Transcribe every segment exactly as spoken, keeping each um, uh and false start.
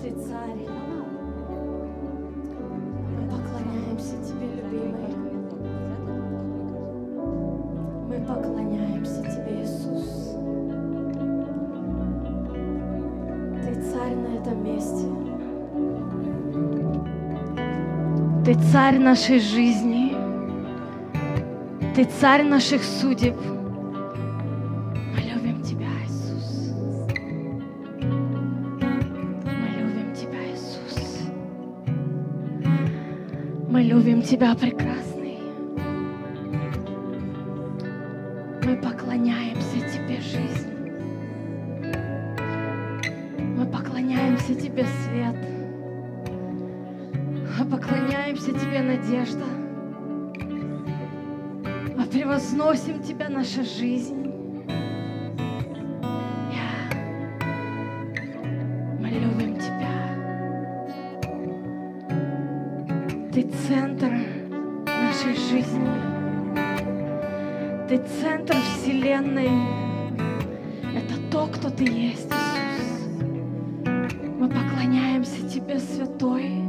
Ты царь. Мы поклоняемся Тебе, любимый. Мы поклоняемся Тебе, Иисус. Ты царь на этом месте. Ты царь нашей жизни. Ты царь наших судеб. Мы любим Тебя, Иисус. Мы любим Тебя, Иисус. Мы любим Тебя, прекрасный. Мы поклоняемся Тебе, жизнь. Мы поклоняемся Тебе, свет. Мы поклоняемся Тебе, надежда. Мы превозносим Тебя, наша жизнь. Yeah. Мы любим Тебя. Ты центр нашей жизни. Ты центр вселенной. Это то, кто Ты есть, Иисус. Мы поклоняемся Тебе, святой.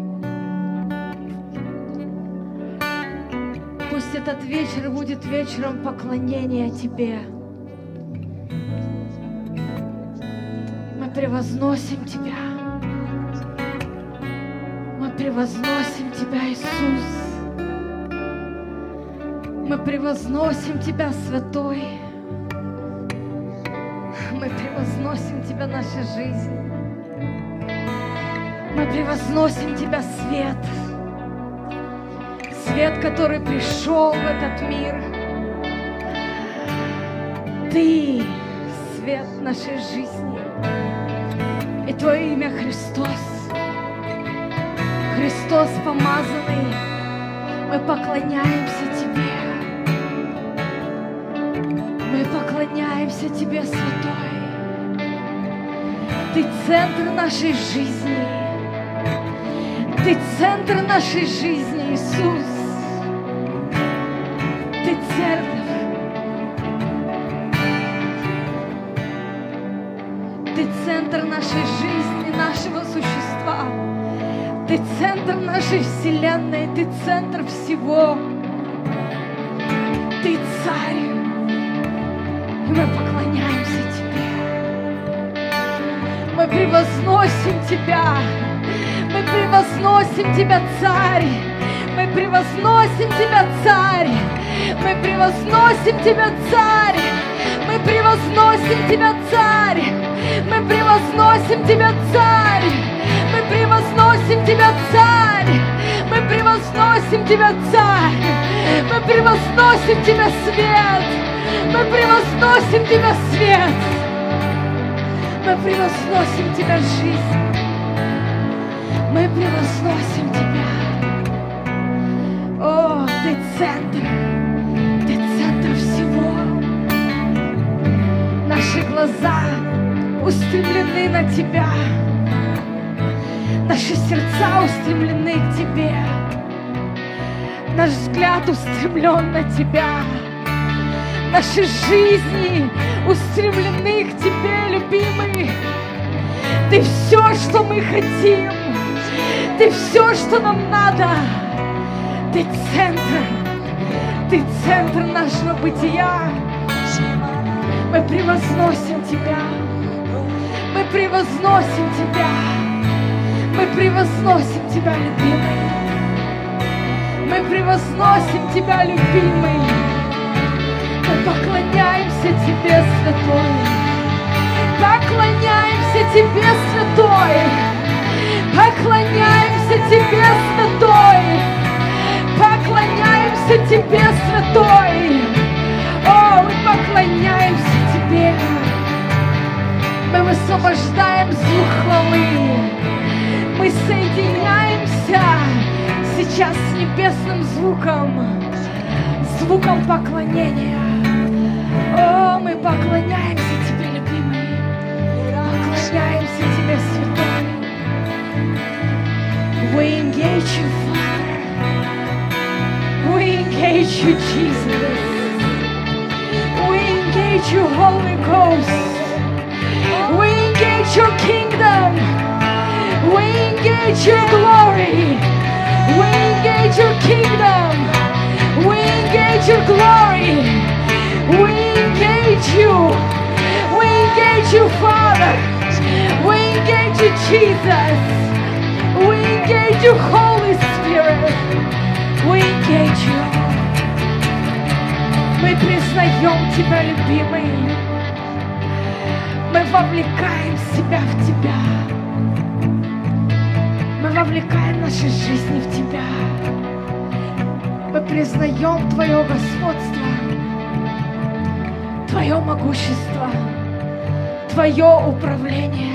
Пусть этот вечер будет вечером поклонения Тебе. Мы превозносим Тебя. Мы превозносим Тебя, Иисус. Мы превозносим Тебя, святой. Мы превозносим Тебя, наша жизнь. Мы превозносим Тебя, свет. Свет, который пришел в этот мир. Ты свет нашей жизни. И Твое имя Христос. Христос помазанный. Мы поклоняемся Тебе. Мы поклоняемся Тебе, святой. Ты центр нашей жизни. Ты центр нашей жизни, Иисус. Ты церковь. Ты центр нашей жизни, нашего существа. Ты центр нашей вселенной. Ты центр всего. Ты царь. И мы поклоняемся Тебе. Мы превозносим Тебя. Мы превозносим Тебя, Царь. Мы превозносим Тебя, Царь. Мы превозносим Тебя, Царь. Мы превозносим Тебя, Царь. Мы превозносим Тебя, Царь. Мы превозносим Тебя, Царь. Мы превозносим Тебя, Царь. Мы превозносим Тебя, свет. Мы превозносим Тебя, свет. Мы превозносим Тебя, жизнь. Мы превозносим Тебя. О, Ты центр. Ты центр всего. Наши глаза устремлены на Тебя. Наши сердца устремлены к Тебе. Наш взгляд устремлен на Тебя. Наши жизни устремлены к Тебе, любимый. Ты все, что мы хотим. Ты все, что нам надо. Ты центр. Ты центр нашего бытия. Мы превозносим Тебя. Мы превозносим Тебя. Мы превозносим Тебя, любимый. Мы превозносим Тебя, любимый. Мы поклоняемся Тебе, святой. Поклоняемся Тебе, святой. Поклоняемся Тебе, святой. Поклоняемся Тебе, святой. О, мы поклоняемся Тебе. Мы высвобождаем звук хвалы. Мы соединяемся сейчас с небесным звуком, звуком поклонения. О, мы поклоняемся Тебе, любимый. Поклоняемся Тебе, святой. We engage you, Father. We engage you, Jesus. We engage you, Holy Ghost. We engage your kingdom. We Jesus. We engage you, Holy Spirit. We engage you. Мы признаем Тебя, любимый. Мы вовлекаем себя в Тебя. Мы вовлекаем наши жизни в Тебя. Мы признаем Твое господство, Твое могущество, Твое управление.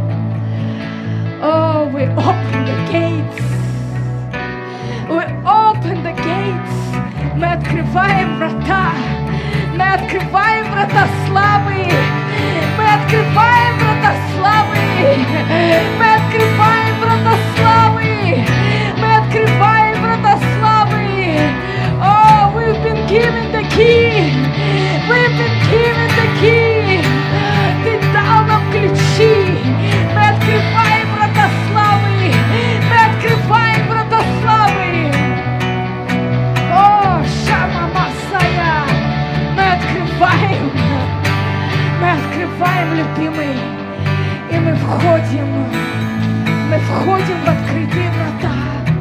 Oh, we open the gates. We open the gates. Мы открываем врата. Мы открываем врата славы. Мы открываем врата славы. Мы открываем врата славы. Мы открываем врата славы. Oh, we've been given the key. We've been given the key. Ты дал нам ключи. Мы открываем врата славы. Мы открываем врата славы. О, Шама Масая. Мы открываем. Мы открываем, любимый. И мы входим. Мы входим в открытые врата.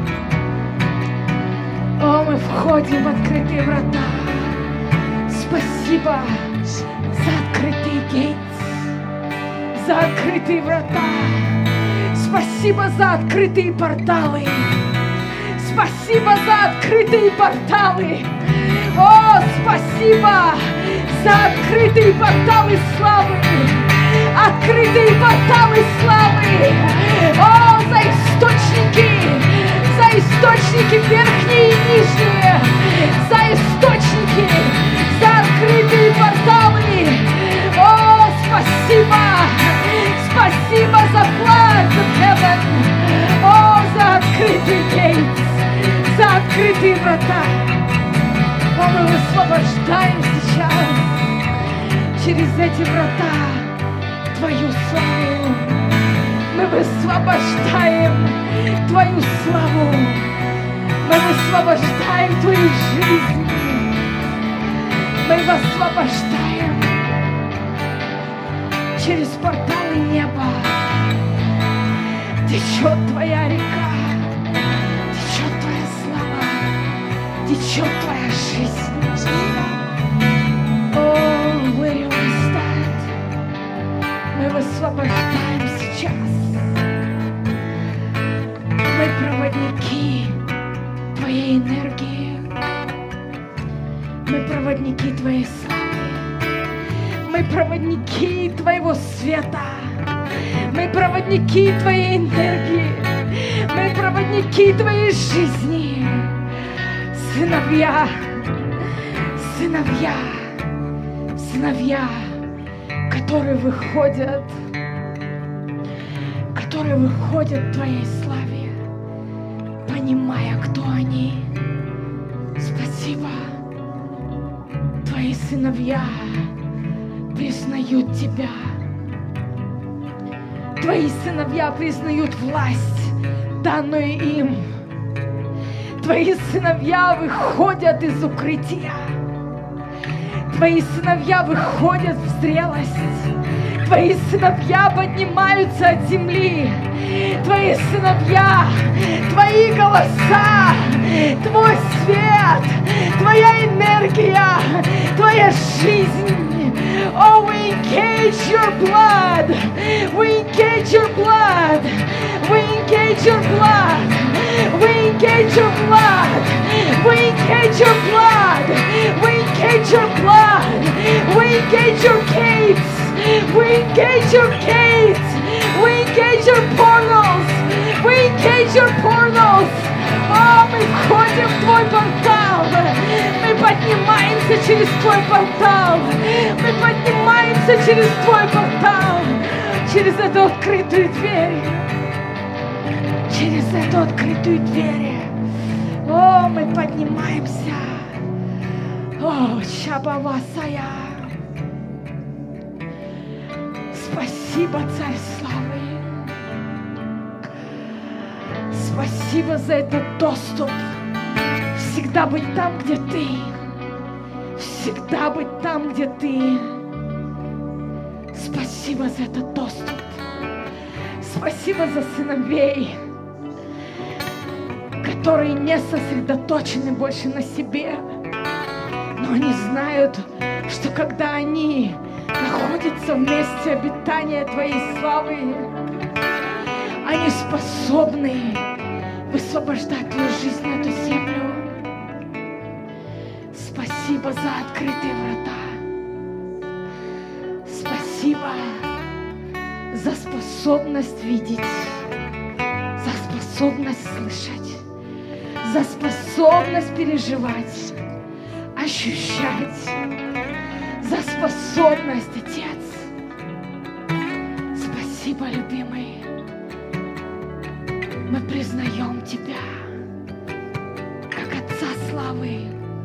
О, мы входим в открытые врата. Спасибо за открытые гейт. За открытые врата. Спасибо за открытые порталы. Спасибо за открытые порталы. О, спасибо за открытые порталы славы. Открытые порталы славы. О, за источники. За источники верхние и нижние. За источники. За открытые порталы. О, спасибо. Спасибо за план, за heaven. О, за открытый гейт. За открытые врата. О, мы высвобождаем сейчас через эти врата Твою славу. Мы высвобождаем Твою славу. Мы высвобождаем Твою жизнь. Мы высвобождаем через порталы неба. Течет Твоя река. Течет Твоя слава. Течет Твоя жизнь. О, we stand. Мы высвобождаем сейчас. Мы проводники Твоей энергии. Мы проводники Твоей славы. Мы проводники Твоего света. Мы проводники Твоей энергии. Мы проводники Твоей жизни. Сыновья, сыновья, сыновья, которые выходят, которые выходят в Твоей славе, понимая, кто они. Спасибо. Твои сыновья признают Тебя. Твои сыновья признают власть, данную им. Твои сыновья выходят из укрытия. Твои сыновья выходят в зрелость. Твои сыновья поднимаются от земли. Твои сыновья, Твои голоса, Твой свет, Твоя энергия, Твоя жизнь. Oh, we engage your blood. We engage your blood. We engage your blood. We engage your blood. We engage your blood. We engage your blood. We engage your gates. We engage your gates. We engage your portals. We engage your portals. О, мы входим в Твой портал. Мы поднимаемся через Твой портал. Мы поднимаемся через Твой портал. Через эту открытую дверь. Через эту открытую дверь. О, мы поднимаемся. О, Чабавасая. Спасибо, Царь славы. Спасибо за этот доступ. Всегда быть там, где Ты. Всегда быть там, где Ты. Спасибо за этот доступ. Спасибо за сыновей, которые не сосредоточены больше на себе, но они знают, что когда они находятся в месте обитания Твоей славы, они способны высвобождать Твою жизнь на эту землю. Спасибо за открытые врата. Спасибо за способность видеть, за способность слышать, за способность переживать, ощущать, за способность, Отец. Спасибо, любимый. Мы признаем Тебя как Отца славы.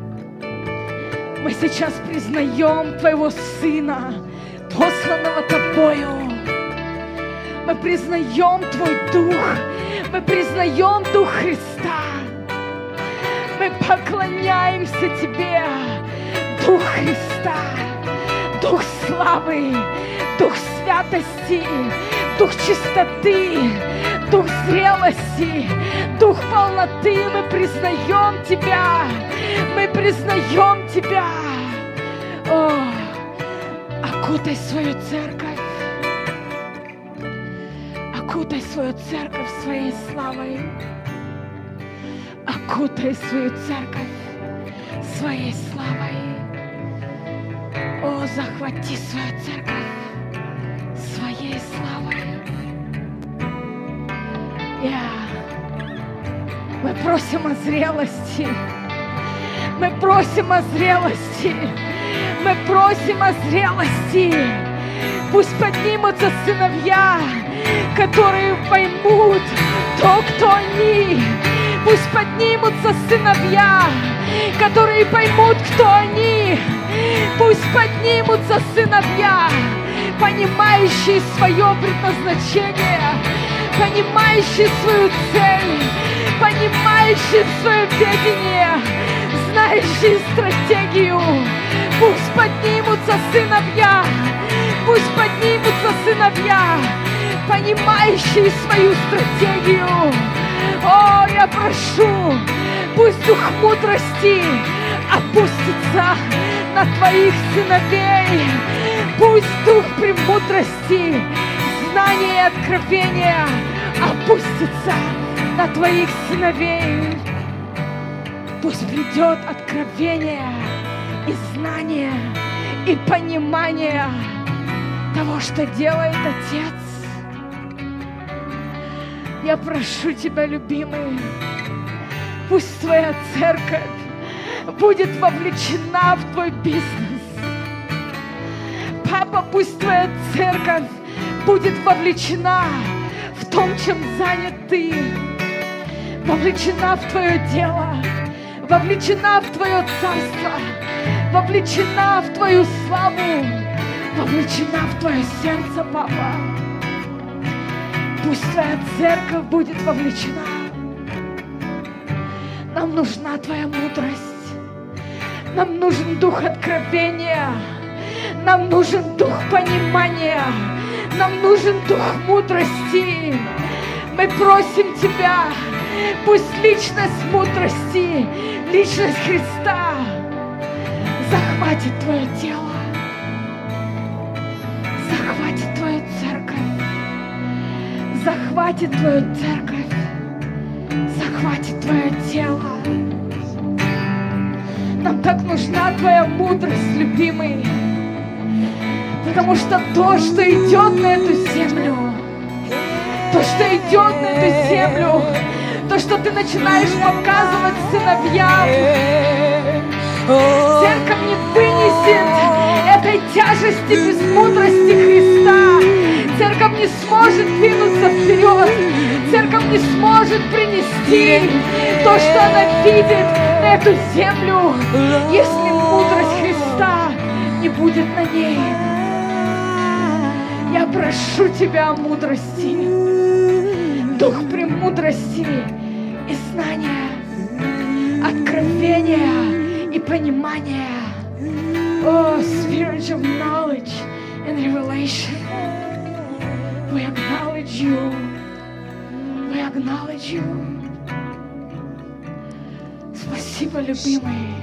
Мы сейчас признаем Твоего Сына, посланного Тобою. Мы признаем Твой Дух. Мы признаем Дух Христа. Мы поклоняемся Тебе, Дух Христа, Дух славы, Дух святости, Дух чистоты, Дух зрелости, Дух полноты. Мы признаем Тебя. Мы признаем Тебя. О, окутай свою церковь. Окутай свою церковь своей славой. Окутай свою церковь своей славой. О, захвати свою церковь своей славой. Yeah. Мы просим о зрелости. Мы просим о зрелости. Мы просим о зрелости. Пусть поднимутся сыновья, которые поймут то, кто они. Пусть поднимутся сыновья, которые поймут, кто они. Пусть поднимутся сыновья, понимающие свое предназначение, понимающие свою цель, понимающие свое видение, знающие стратегию. Пусть поднимутся сыновья, пусть поднимутся сыновья, понимающие свою стратегию. О, я прошу, пусть дух мудрости опустится на Твоих сыновей. Пусть дух премудрости, знания и откровения опустится на Твоих сыновей. Пусть придет откровение и знание, и понимание того, что делает Отец. Я прошу Тебя, любимый, пусть Твоя церковь будет вовлечена в Твой бизнес. Папа, пусть Твоя церковь будет вовлечена в том, чем занят Ты, вовлечена в Твое дело, вовлечена в Твое царство, вовлечена в Твою славу, вовлечена в Твое сердце, Папа. Пусть Твоя церковь будет вовлечена. Нам нужна Твоя мудрость. Нам нужен дух откровения. Нам нужен дух понимания. Нам нужен дух мудрости. Мы просим Тебя, пусть личность мудрости, личность Христа захватит Твое тело, захватит Твою церковь, захватит Твою церковь, захватит Твое тело. Нам так нужна Твоя мудрость, любимый, потому что то, что идет на эту землю, то, что идет на эту землю, то, что Ты начинаешь показывать сыновьям, церковь не вынесет этой тяжести без мудрости Христа. Церковь не сможет двинуться вперед. Церковь не сможет принести то, что она видит на эту землю, если мудрость Христа не будет на ней. Я прошу Тебя о мудрости, дух премудрости и знания, откровения и понимания. Oh, spirit of knowledge and revelation. We acknowledge you. We acknowledge you. Спасибо, любимый.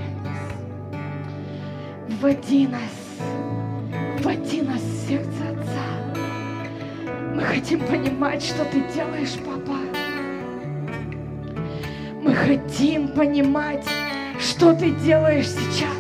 Вводи нас. Вводи нас в сердце Отца. Мы хотим понимать, что Ты делаешь, Папа. Мы хотим понимать, что Ты делаешь сейчас.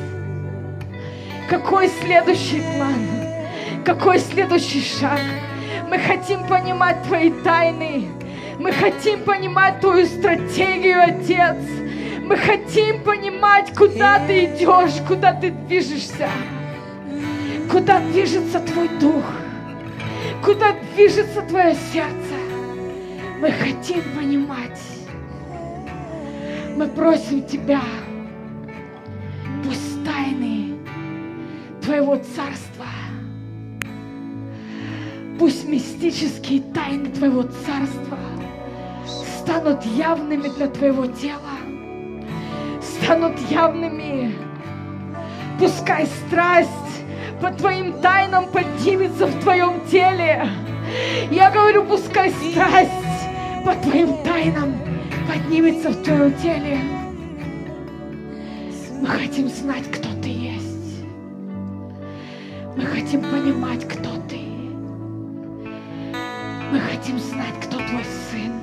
Какой следующий план? Какой следующий шаг? Мы хотим понимать Твои тайны. Мы хотим понимать Твою стратегию, Отец. Мы хотим понимать, куда Ты идешь, куда Ты движешься. Куда движется Твой дух. Куда движется Твое сердце. Мы хотим понимать. Мы просим Тебя, пусть тайны Твоего Царства, пусть мистические тайны Твоего Царства станут явными для Твоего тела, станут явными. Пускай страсть по Твоим тайнам поднимется в Твоем теле. Я говорю, пускай страсть по Твоим тайнам поднимется в Твоем теле. Мы хотим знать, кто Ты есть. Мы хотим понимать, кто Ты. Мы хотим знать, кто Твой Сын.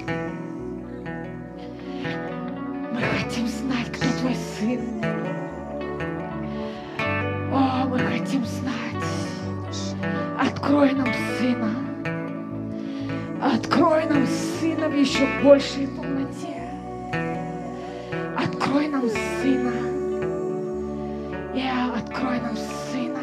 Мы хотим знать, кто Твой Сын. О, мы хотим знать. Открой нам Сына. Открой нам Сына в еще большей полноте. Открой нам Сына. Я открой нам Сына.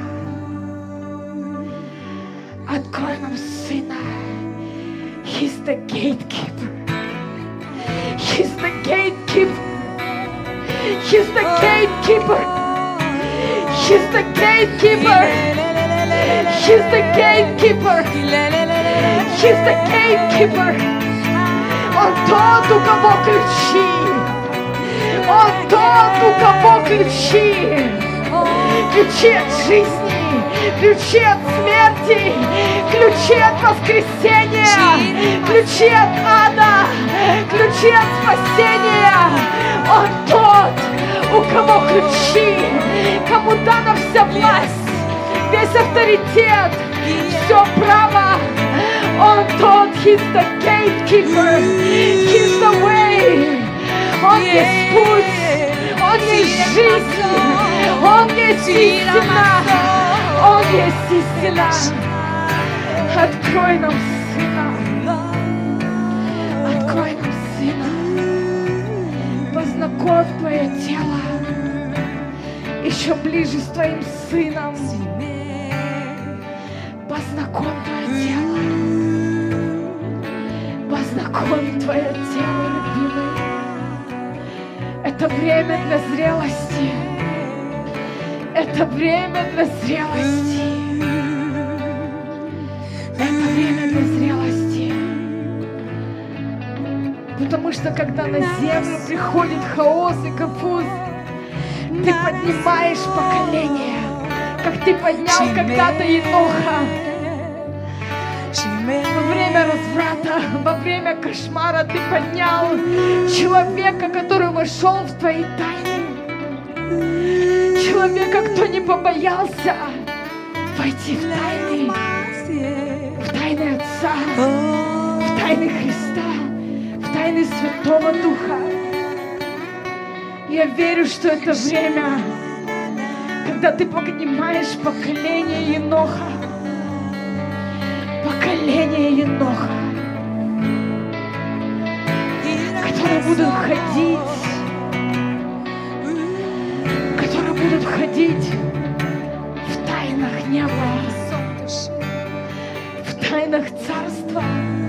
Открой нам Сына. He's the gatekeeper. He's the gatekeeper. He's the gatekeeper. He's the gatekeeper. He's the gatekeeper. He's the gatekeeper. Он тот, у кого ключи. Он тот, у кого ключи. Ключи от жизни, ключи от смерти, ключи от воскресения, ключи от ада, ключи от спасения. Он тот, у кого ключи, кому дана вся власть, весь авторитет, все право. Он тот, He's the gatekeeper, He's the way. Он есть путь, Он есть жизнь, Он есть истина, Он есть истина. Открой нам Сына, открой нам Сына, познакомь Твое тело еще ближе с Твоим Сыном. Познакомь Твое тело, познакомь Твое тело, любимый. Это время для зрелости. Это время для зрелости. Это время для зрелости. Потому что когда на землю приходит хаос и конфуз, ты поднимаешь поколение, как ты поднял когда-то Еноха. Во время разврата, во время кошмара ты поднял человека, который вошел в твои тайны. Человека, кто не побоялся войти в тайны, в тайны Отца, в тайны Христа, в тайны Святого Духа. Я верю, что это время, когда ты поднимаешь поколение Еноха, поколение Еноха, которые будут ходить, которые будут ходить в тайнах неба, в тайнах Царства.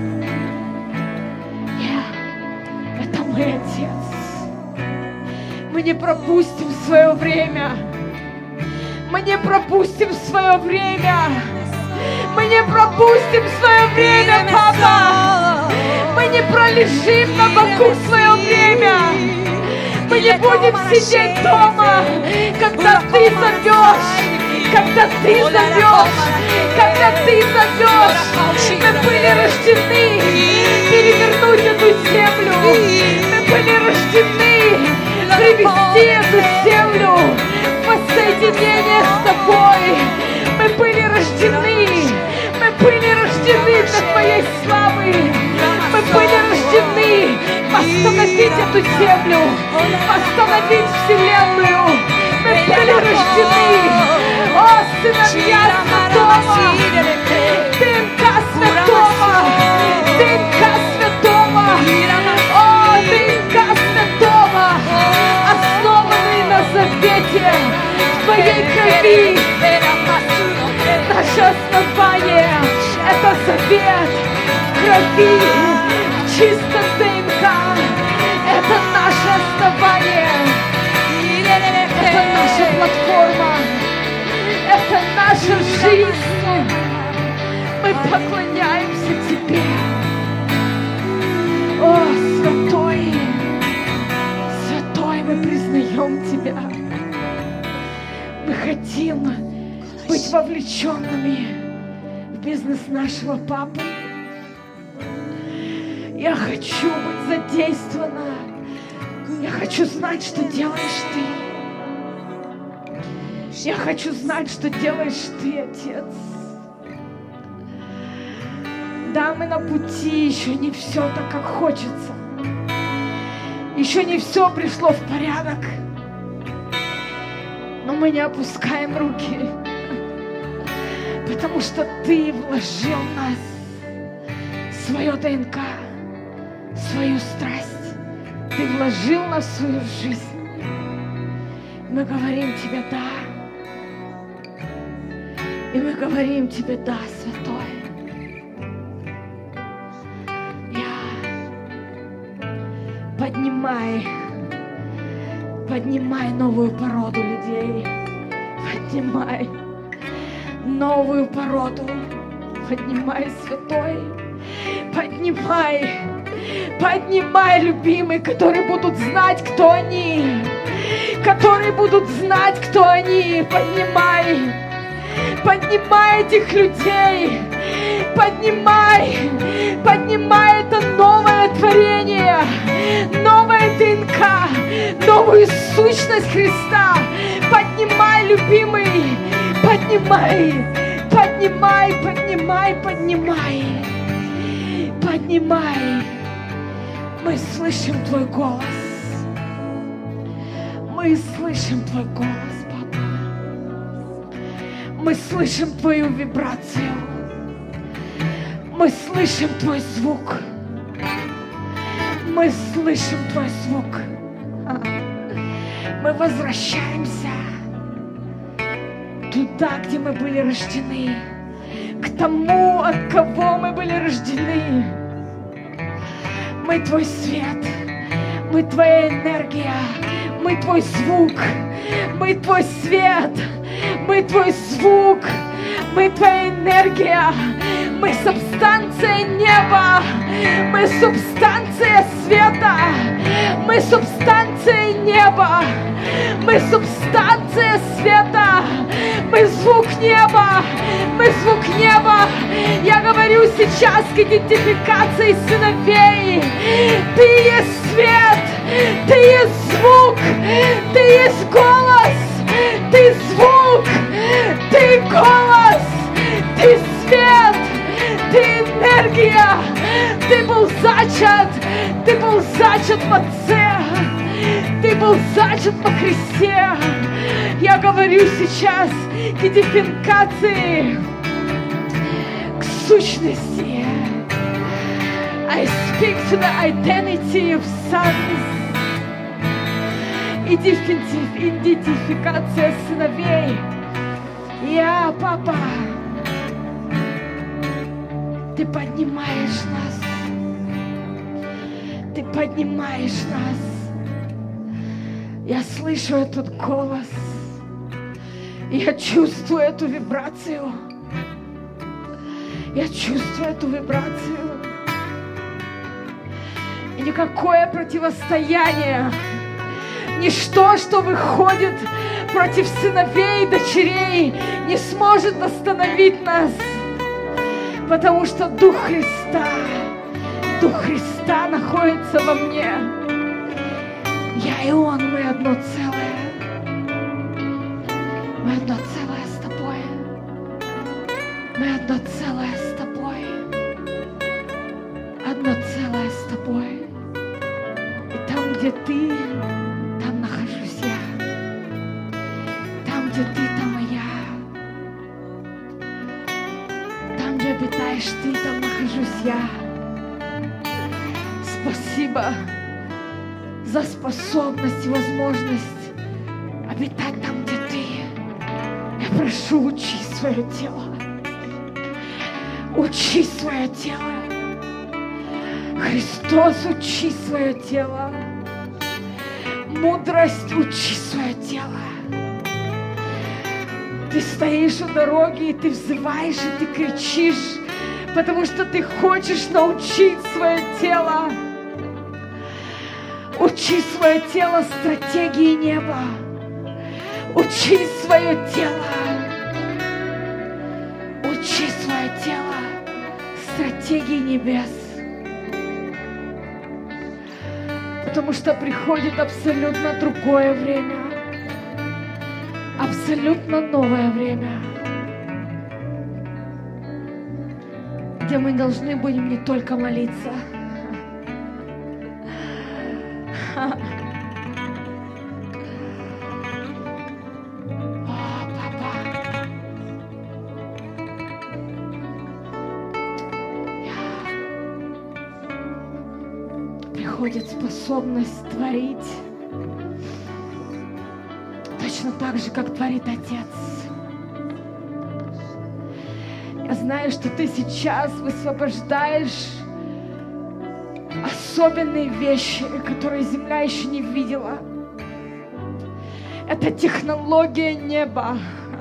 Я, это мой Отец. Мы не пропустим свое время. Мы не пропустим свое время. Мы не пропустим свое время, Папа. Мы не пролежим на боку свое время. Мы не будем сидеть дома, когда Ты зовешь. когда Ты зовешь, когда Ты зовешь, мы были рождены перевернуть эту землю, мы были рождены привести эту землю в воссоединение с Тобой, мы были рождены, мы были рождены для Твоей славы, мы были рождены восстановить эту землю, восстановить вселенную, мы были рождены, о, сыновья Святого, ДНК Святого, ДНК Святого, о, ДНК Святого, основанный на завете в Твоей крови. Наше основание — это завет в крови, в чистом ДНК. Это наше основание, это наша платформа, это наша жизнь. Мы поклоняемся Тебе. О, Святой, Святой, мы признаем Тебя. Мы хотим быть вовлеченными в бизнес нашего папы. Я хочу быть задействована. Я хочу знать, что делаешь Ты. Я хочу знать, что делаешь Ты, Отец. Да, мы на пути, еще не все так, как хочется. Еще не все пришло в порядок. Но мы не опускаем руки, потому что Ты вложил в нас свое ДНК, свою страсть. Ты вложил в нас свою жизнь. Мы говорим Тебе «да». И мы говорим Тебе «да, Святой». Я поднимай, поднимай новую породу людей. Поднимай новую породу. Поднимай, Святой. Поднимай. Поднимай, любимый, которые будут знать, кто они. Которые будут знать, кто они. Поднимай. Поднимай этих людей. Поднимай. Поднимай это новое творение. Новое ДНК. Новую сущность Христа. Поднимай, любимый. Поднимай. Поднимай, поднимай, поднимай. Поднимай. Мы слышим Твой голос. Мы слышим Твой голос, Папа. Мы слышим Твою вибрацию. Мы слышим Твой звук. Мы слышим Твой звук. Мы возвращаемся туда, где мы были рождены, к тому, от кого мы были рождены. Мы Твой свет, мы Твоя энергия, мы Твой звук, мы Твой свет, мы Твой звук, мы Твоя энергия, мы субстанция неба, мы субстанция света, мы субстанция неба, мы субстанция света, мы звук неба, мы звук неба. Я говорю сейчас к идентификации сыновей. Ты есть свет, Ты есть звук, Ты есть голос, Ты звук, Ты голос, Ты свет, Ты энергия. Ты был зачат, Ты был зачат в Отце, Ты был зачат во Христе. Я говорю сейчас к идентификации, к сущности. I speak to the identity of sons. Идентификация сыновей. Я, Папа, Ты поднимаешь нас. Ты поднимаешь нас. Я слышу этот голос. Я чувствую эту вибрацию. Я чувствую эту вибрацию. И никакое противостояние, ничто, что выходит против сыновей и дочерей не сможет остановить нас, потому что Дух Христа, Дух Христа находится во мне. Я и Он, мы одно целое. Мы одно целое с Тобой. Мы одно целое с Тобой. Одно целое с Тобой. И там, где Ты, там нахожусь я. Там, где Ты, там и я. Там, где обитаешь Ты, там нахожусь я. Спасибо за способность и возможность обитать там, где Ты. Я прошу, учи свое тело. Учи свое тело. Христос, учи свое тело. Мудрость, учи свое тело. Ты стоишь у дороги, и ты взываешь, и ты кричишь, потому что ты хочешь научить свое тело. Учи свое тело стратегии неба. Учи свое тело. Учи свое тело стратегии небес. Потому что приходит абсолютно другое время. Абсолютно новое время. Где мы должны будем не только молиться. Приходит способность творить точно так же, как творит Отец. Я знаю, что ты сейчас высвобождаешь особенные вещи, которые земля еще не видела. Это технология неба.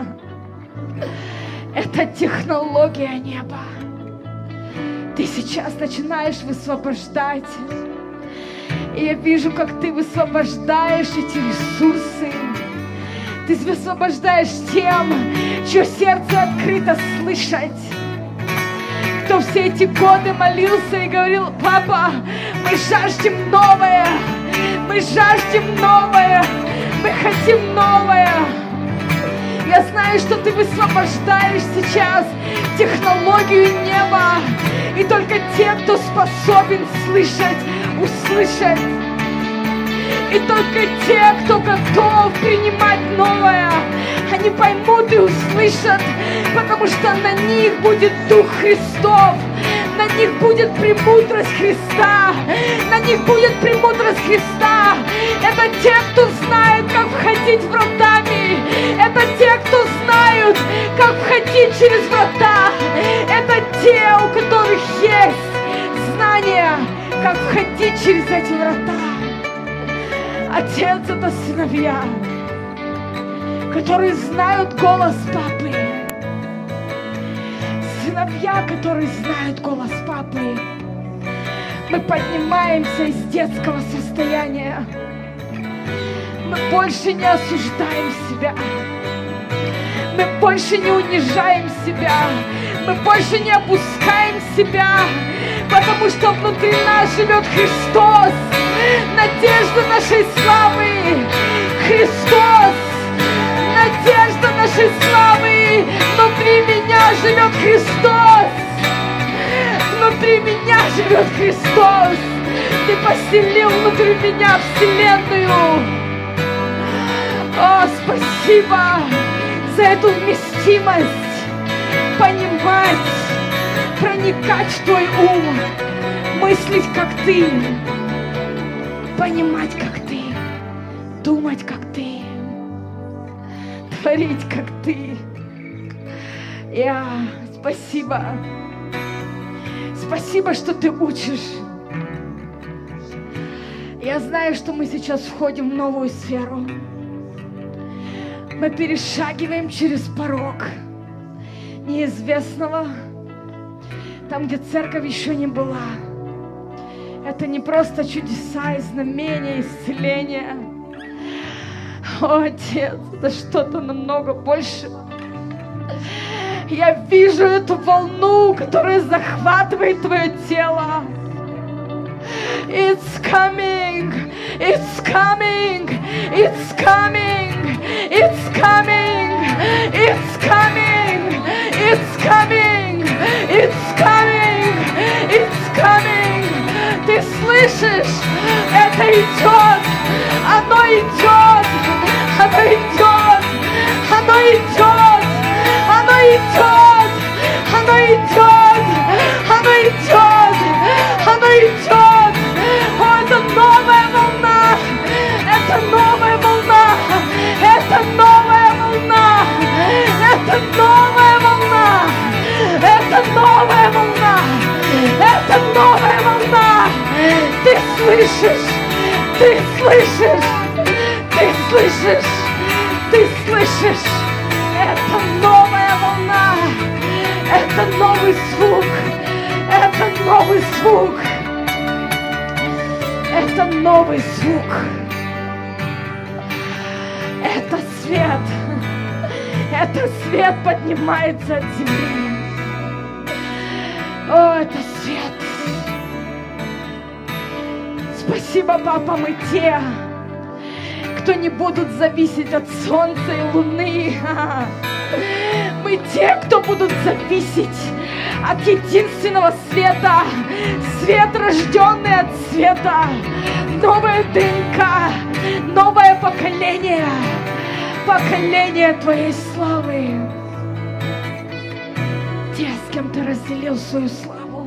Это технология неба. Ты сейчас начинаешь высвобождать. И я вижу, как ты высвобождаешь эти ресурсы. Ты высвобождаешь тем, чье сердце открыто слышать. Кто все эти годы молился и говорил: папа, мы жаждем новое, мы жаждем новое, мы хотим новое. Я знаю, что ты высвобождаешь сейчас технологию неба. И только те, кто способен слышать, услышать. И только те, кто готов принимать новое, они поймут и услышат, потому что на них будет Дух Христов, на них будет премудрость Христа, на них будет премудрость Христа. Это те, кто знает, как входить вратами, это те, кто знают, как входить через врата, это те, у которых есть знания, как входить через эти врата. Отец — это сыновья, которые знают голос папы. Сыновья, которые знают голос папы. Мы поднимаемся из детского состояния. Мы больше не осуждаем себя. Мы больше не унижаем себя. Мы больше не опускаем себя, потому что внутри нас живет Христос, надежда нашей славы. Христос, надежда нашей славы. Внутри меня живет Христос. Внутри меня живет Христос. Ты поселил внутри меня вселенную. О, спасибо за эту вместимость. Понимать, проникать в Твой ум, мыслить, как Ты, понимать, как Ты, думать, как Ты, творить, как Ты. Я, спасибо. Спасибо, что Ты учишь. Я знаю, что мы сейчас входим в новую сферу. Мы перешагиваем через порог неизвестного, там, где церковь еще не была. Это не просто чудеса и знамения, исцеления. О, Отец, это что-то намного больше. Я вижу эту волну, которая захватывает твое тело. It's coming, it's coming, it's coming, it's coming, it's coming, it's coming, it's coming, it's coming. Ты слышишь? Это идет, оно идет, оно идет, оно идет, оно идет, оно идет, оно идет, оно идет. О, это новая волна, это новая волна, это новая волна, это новая волна, это новая волна, это новая волна. Ты слышишь, ты слышишь, ты слышишь, ты слышишь. Это новая волна, это новый звук, это новый звук, это новый звук, это свет, это свет поднимается от земли. О, это свет. Спасибо, Папа, мы те, кто не будут зависеть от солнца и луны. Мы те, кто будут зависеть от единственного света. Свет, рожденный от света. Новая ДНК, новое поколение. Поколение Твоей славы. Те, с кем Ты разделил свою славу.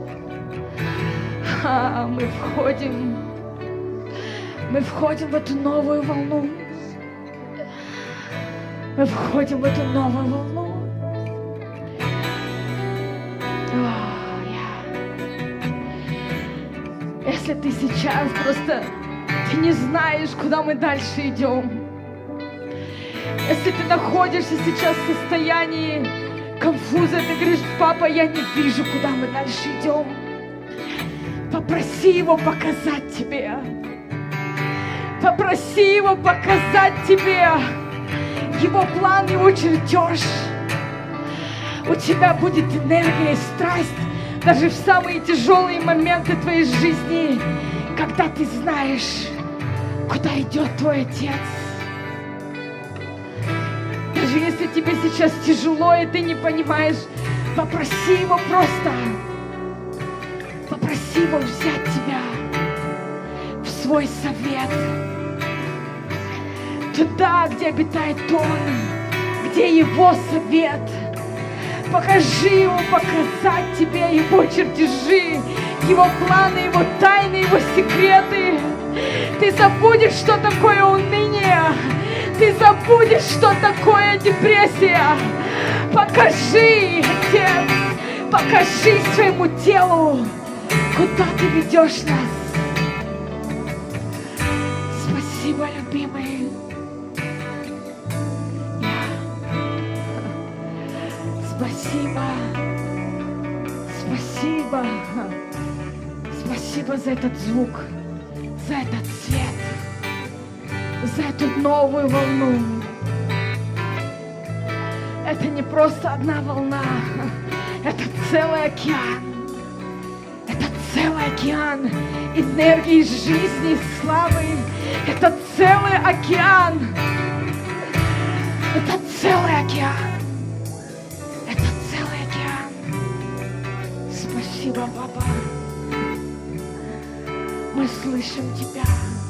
А, мы входим. Мы входим в эту новую волну. Мы входим в эту новую волну. О, я. Если ты сейчас просто ты не знаешь, куда мы дальше идем. Если ты находишься сейчас в состоянии конфуза, ты говоришь: папа, я не вижу, куда мы дальше идем. Попроси его показать тебе. Попроси его показать тебе его план, его чертеж. У тебя будет энергия и страсть даже в самые тяжелые моменты твоей жизни, когда ты знаешь, куда идет твой Отец. Даже если тебе сейчас тяжело и ты не понимаешь, попроси его просто. Попроси его взять тебя в свой совет. Туда, где обитает Он, где Его совет. Покажи Ему показать тебе Его чертежи, Его планы, Его тайны, Его секреты. Ты забудешь, что такое уныние. Ты забудешь, что такое депрессия. Покажи, Отец, покажи своему телу, куда Ты ведешь нас. Спасибо, любимый. Спасибо. Спасибо. Спасибо за этот звук, за этот свет, за эту новую волну. Это не просто одна волна, это целый океан. Это целый океан энергии, жизни, славы. Это целый океан. Это целый океан. Это целый океан. Спасибо, Папа. Мы слышим Тебя.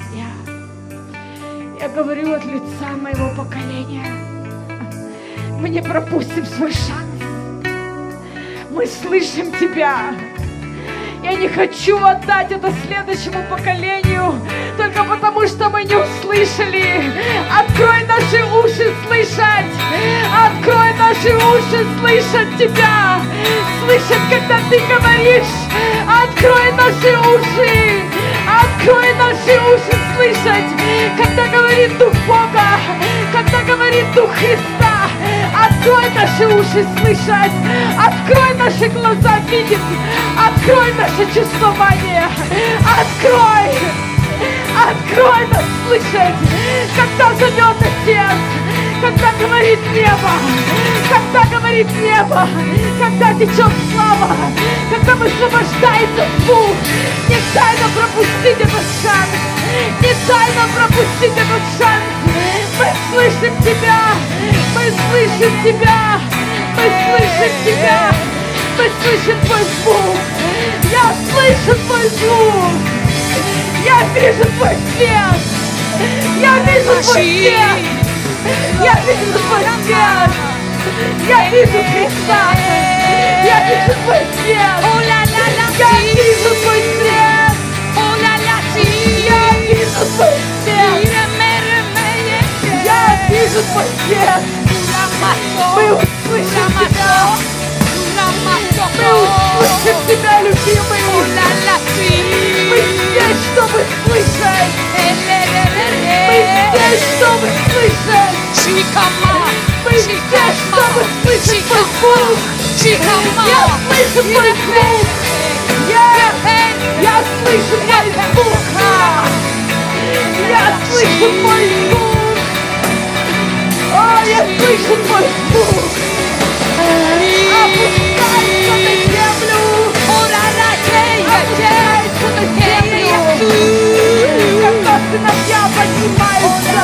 Я, я говорю от лица моего поколения. Мы не пропустим свой шанс. Мы слышим Тебя. Я не хочу отдать это следующему поколению, только потому, что мы не услышали. Открой наши уши слышать. Открой наши уши слышать Тебя. Слышать, когда Ты говоришь. Открой наши уши. Открой наши уши слышать, когда говорит Дух Бога, когда говорит Дух Христа. Открой наши уши слышать. Открой наши глаза видеть. Открой наше чувствование. Открой. Открой нас слышать, когда зовет Отец, когда говорит небо, когда говорит небо, когда течет слава, когда высвобождается звук. Не дай нам пропустить этот шанс, не дай нам пропустить этот шанс. Мы слышим Тебя, мы слышим Тебя, мы слышим Тебя, мы слышим Твой звук. Я слышу Твой звук, я вижу Твой свет, я вижу Твой свет, я вижу Твой свет, я вижу Христа, я вижу Твой свет, я вижу Твой свет, я вижу Твой свет, я вижу Твой свет. Мы услышим Тебя, мы услышим Тебя, любимый. Мы здесь, чтобы слышать. Мы здесь, чтобы слышать. Мы здесь, чтобы слышать Твой звук. Я слышу Твой звук. Я, я слышу Твой звук. Я слышу Твой звук. О, я слышу Твой звук. Опускайся на землю. Опускайся на землю. Когда сыновья поднимаются.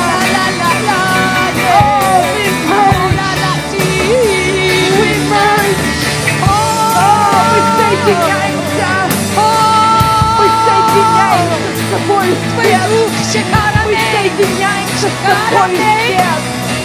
О, we merge. We merge. О, мы соединяемся. Мы соединяемся с тобой, свет. Мы соединяемся с тобой, свет.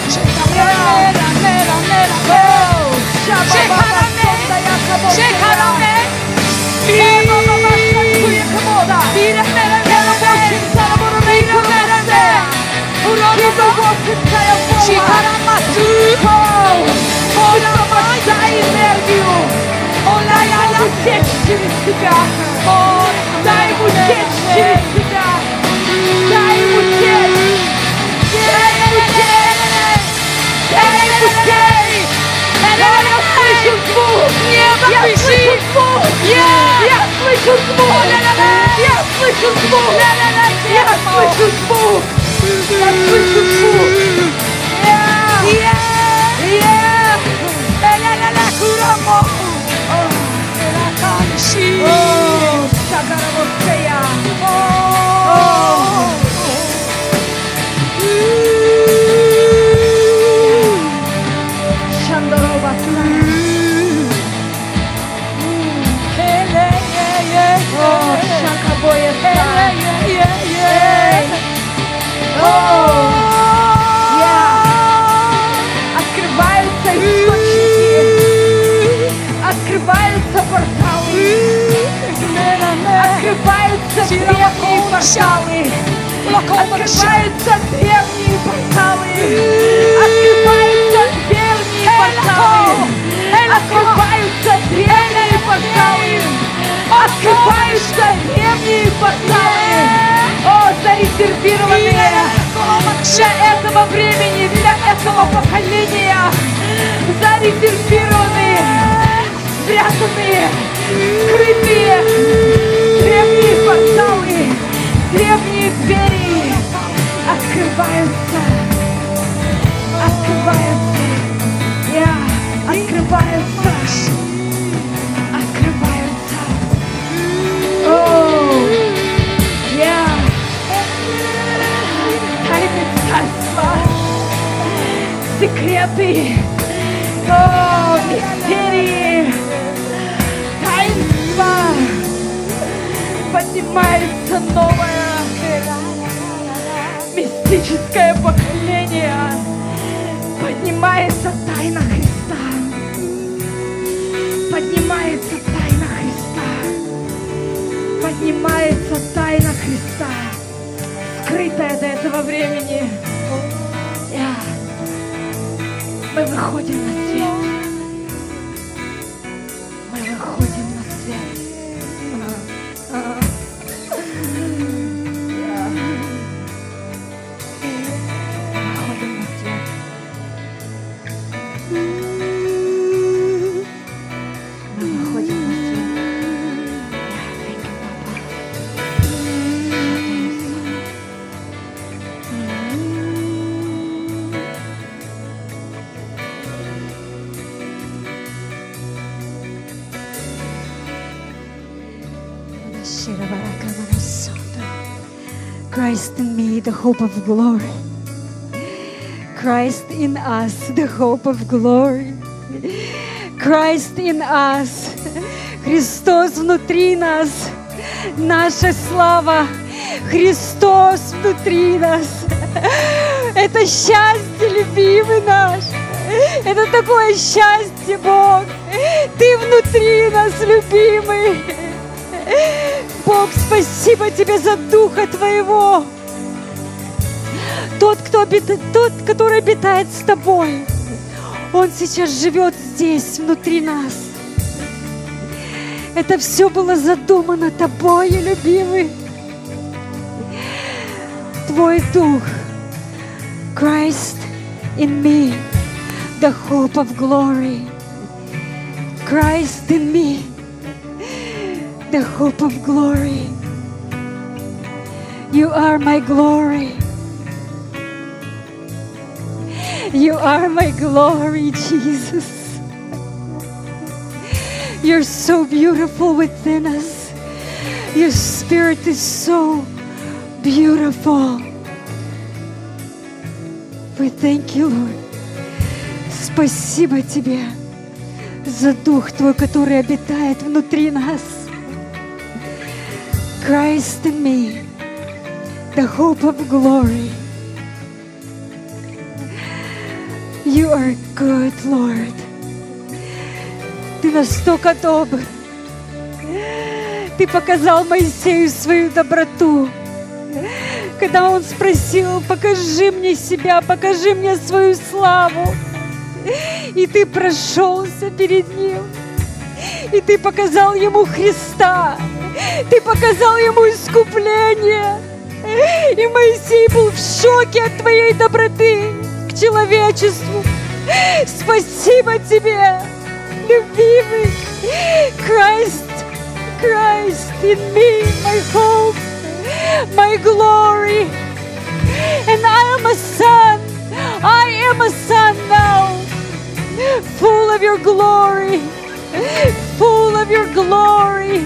Дай энергию, дай ему течь через тебя, дай ему течь через тебя, дай ему течь, дай ему течь, дай ему течь. Я слышу звук, я слышу звук, я слышу звук, я слышу звук, я слышу звук, я слышу звук. О, Шагаравосея. О, Шандароваса. О, Шакабоеса. О, открываются источники, открываются порталы, открываются древние порталы, открываются древние порталы, открываются древние порталы, открываются древние порталы, открываются древние порталы. О, зарезервированные для этого времени, для этого поколения, зарезервированные, спрятанные, скрытые древние порталы, древние двери открываются, открываются, я, открываются, открываются. О, я, тайны царства, секреты, о, мистерии, таинства, поднимается новое мистическое поколение, поднимается тайна Христа, поднимается тайна Христа, поднимается тайна Христа, скрытая до этого времени. Я. Мы выходим на свет. Мы выходим на свет. А, а. Я. Выходим на свет. Мы выходим на свет. Я, thank you, Papa. Christ in me, the hope of glory. Christ in us, the hope of glory. Christ in us. Христос внутри нас. Наша слава. Христос внутри нас. Это счастье, любимый наш. Это такое счастье, Бог. Ты внутри нас, любимый. Бог, спасибо Тебе за Духа Твоего. Тот, кто обитает, тот, который обитает с Тобой, Он сейчас живет здесь, внутри нас. Это все было задумано Тобой, любимый. Твой Дух. Christ in me, the hope of glory. Christ in me, the hope of glory. You are my glory. You are my glory, Jesus. You're so beautiful within us. Your spirit is so beautiful. We thank you, Lord. Спасибо Тебе за Дух Твой, который обитает внутри нас. Christ in me, the hope of glory. You are good, Lord. Ты настолько добр. Ты показал Моисею свою доброту. Когда он спросил: покажи мне себя, покажи мне свою славу. И ты прошелся перед ним. И ты показал ему Христа. Ты показал ему искупление. И Моисей был в шоке от твоей доброты к человечеству. Спасибо тебе, любимый. Christ, Christ in me, my hope, my glory. And I am a son. I am a son now. Full of your glory. Full of your glory.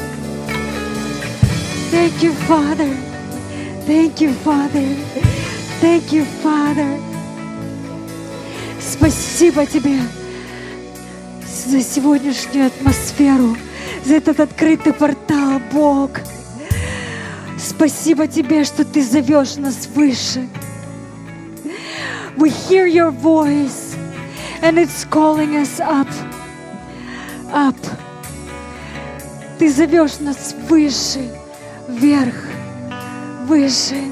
Thank you, Father. Thank you, Father. Thank you, Father. Спасибо Тебе за сегодняшнюю атмосферу, за этот открытый портал, Бог. Спасибо Тебе, что Ты зовешь нас выше. We hear your voice, and it's calling us up, up. Ты зовешь нас выше, вверх, выше.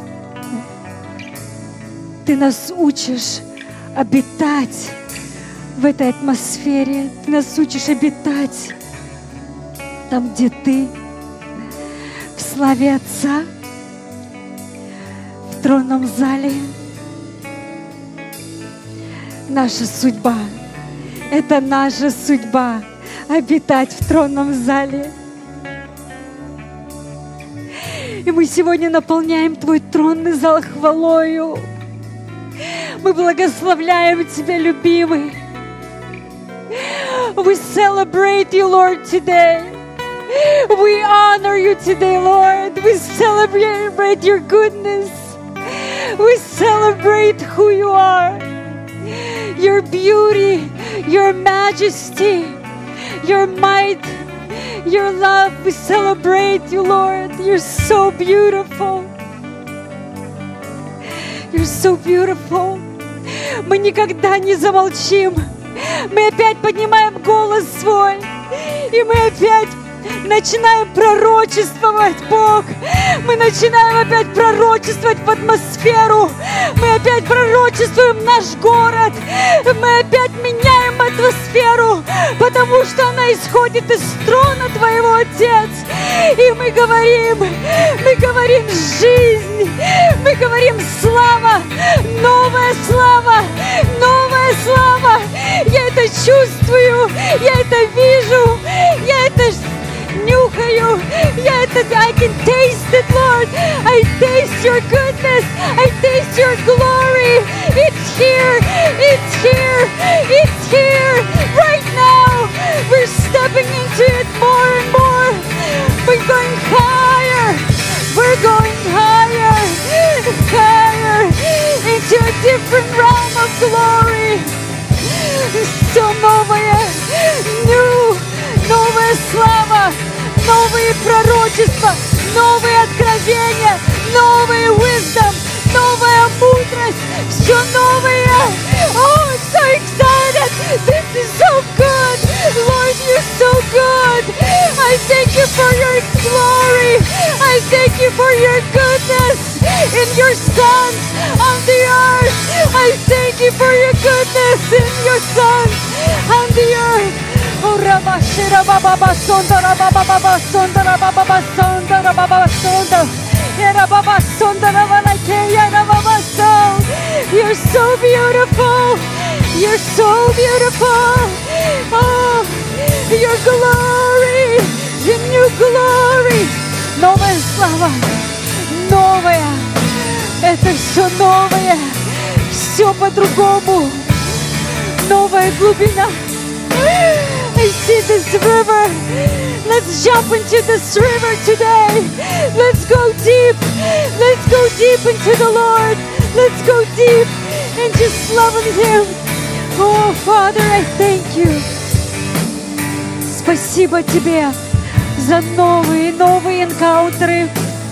Ты нас учишь обитать в этой атмосфере. Ты нас учишь обитать там, где Ты, в славе Отца, в тронном зале. Наша судьба, это наша судьба — обитать в тронном зале. И мы сегодня наполняем Твой тронный зал хвалою. Мы благословляем Тебя, любимый. We celebrate You, Lord, today. We honor You today, Lord. We celebrate Your goodness. We celebrate who You are. Your beauty, Your majesty, Your might, Your love. We celebrate You, Lord. You're so beautiful. You're so beautiful. Мы никогда не замолчим. Мы опять поднимаем голос свой. И мы опять начинаем пророчествовать, Бог. Мы начинаем опять пророчествовать в атмосферу. Мы опять пророчествуем наш город. Мы опять меняем атмосферу, потому что она исходит из трона Твоего, Отец. И мы говорим, мы говорим жизнь, мы говорим слава, новая слава, новая слава. Я это чувствую, я это вижу, я это нюхаю. Я это, I can taste it, Lord. I taste Your goodness. I taste Your glory. It's here. It's here. It's here. Right now. We're stepping into it more and more. We're going different realm of glory. Все новое, new, новая слава, новые пророчества, новые откровения, новый wisdom, новая мудрость, все новое. Oh, I'm so excited. This is so good. Lord, you're so good. I thank you for your glory. I thank you for your goodness in your sons on the earth. I thank you for your goodness in your sons on the earth. Oh, Rabashira Baba Basonda Baba Baba Sonda Baba Sonda Baba Sonda. Baba Sonda Baba Sonda. You're so beautiful. You're so beautiful. Oh, your glory, your new glory. Новая слава, новая. Это все новое, все по-другому. Новая глубина. I see this river. Let's jump into this river today. Let's go deep. Let's go deep into the Lord. Let's go deep and just loving Him. Oh, Father, I thank you. Спасибо Тебе за новые, новые энкаунтеры.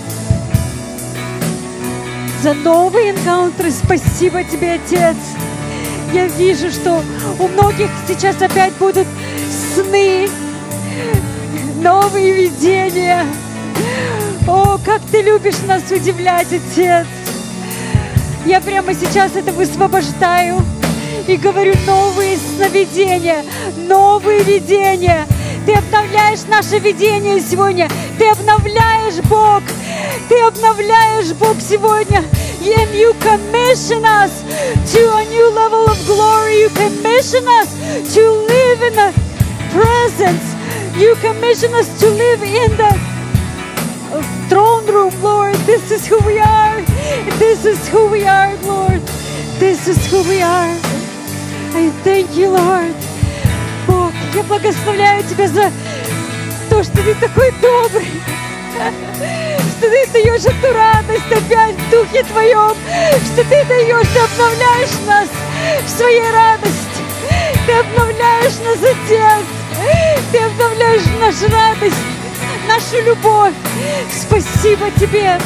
За новые энкаунтеры. Спасибо Тебе, Отец. Я вижу, что у многих сейчас опять будут сны, новые видения. О, как Ты любишь нас удивлять, Отец. Я прямо сейчас это высвобождаю и говорю: новые сновидения, новые видения. Ты обновляешь наше видение сегодня. Ты обновляешь, Бог. Ты обновляешь, Бог, сегодня. And you commission us to a new level of glory. You commission us to live in the presence. You commission us to live in the throne room, Lord. This is who we are. This is who we are, Lord. This is who we are. I thank you, Lord. Бог, я благословляю Тебя за то, что Ты такой добрый, что Ты даешь эту радость опять в Духе Твоем, что Ты даешь, Ты обновляешь нас в своей радости, Ты обновляешь нас, Отец, Ты обновляешь нашу радость, нашу любовь. Спасибо Тебе,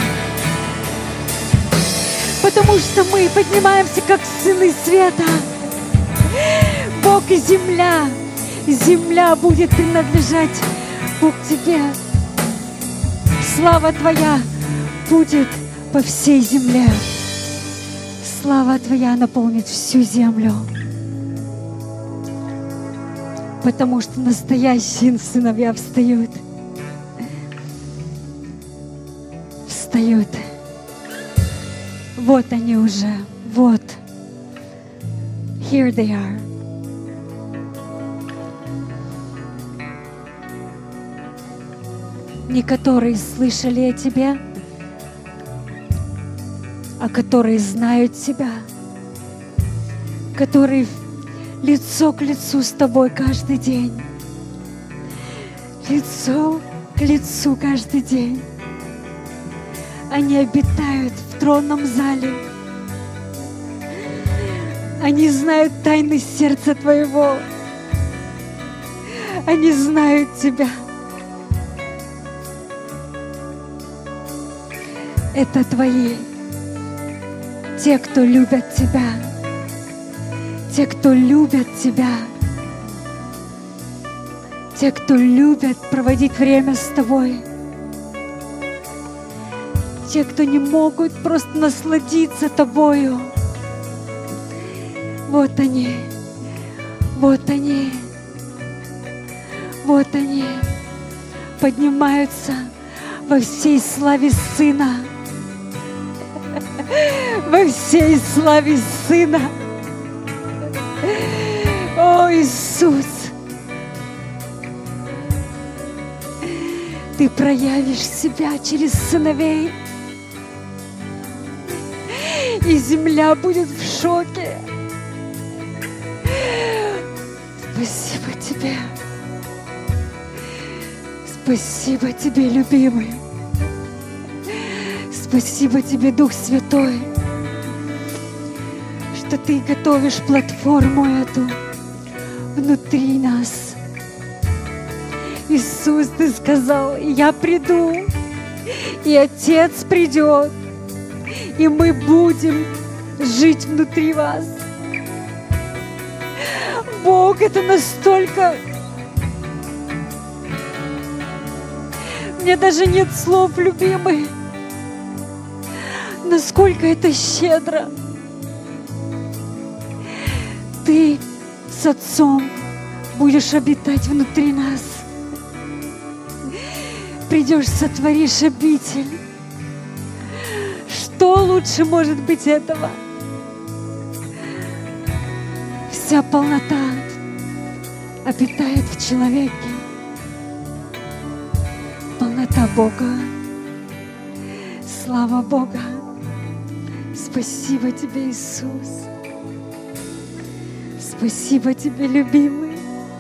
потому что мы поднимаемся как сыны света. Бог, и земля, земля будет принадлежать, Бог, Тебе. Слава Твоя будет по всей земле. Слава Твоя наполнит всю землю. Потому что настоящие сыновья встают. Встают. Вот они уже. Вот. Here they are. Не которые слышали о Тебе, а которые знают Тебя, которые лицо к лицу с Тобой каждый день, лицо к лицу каждый день. Они обитают в тронном зале. Они знают тайны сердца Твоего. Они знают Тебя. Это Твои, те, кто любят Тебя, те, кто любят Тебя, те, кто любят проводить время с Тобой, те, кто не могут просто насладиться Тобою. Вот они, вот они, вот они поднимаются во всей славе Сына. Во всей славе Сына. О, Иисус, Ты проявишь Себя через сыновей, и земля будет в шоке. Спасибо Тебе. Спасибо Тебе, любимый. Спасибо Тебе, Дух Святой, что Ты готовишь платформу эту внутри нас. Иисус, Ты сказал: я приду, и Отец придет, и мы будем жить внутри вас. Бог, это настолько... Мне даже нет слов, любимый. Насколько это щедро. Ты с Отцом будешь обитать внутри нас. Придешь, сотворишь обитель. Что лучше может быть этого? Вся полнота обитает в человеке. Полнота Бога. Слава Бога. Спасибо Тебе, Иисус. Спасибо Тебе, любимый.